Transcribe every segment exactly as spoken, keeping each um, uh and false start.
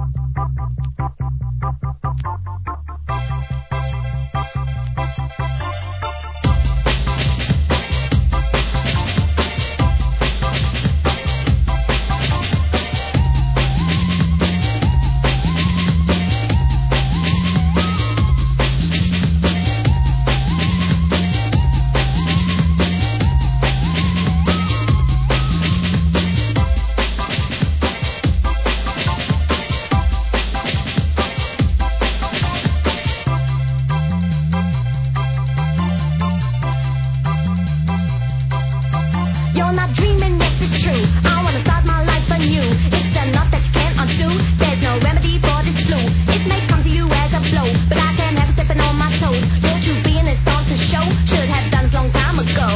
You're not dreaming, yes it's true. I wanna start my life anew. It's a knot that you can't undo. There's no remedy for this flu. It may come to you as a blow, but I can't have it stepping on my toes. Your true being is on to show. Should have done it long time ago.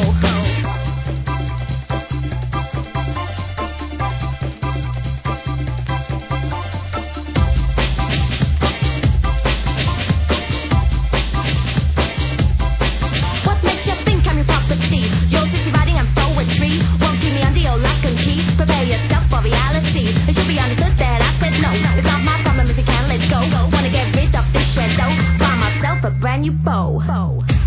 What makes you think I'm your property? Your city riding and poetry won't keep me under your lock and key. Prepare yourself for reality. It should be understood that I said no. It's not my problem if you can't let go. Wanna get rid of this shadow. Buy myself a brand new bow.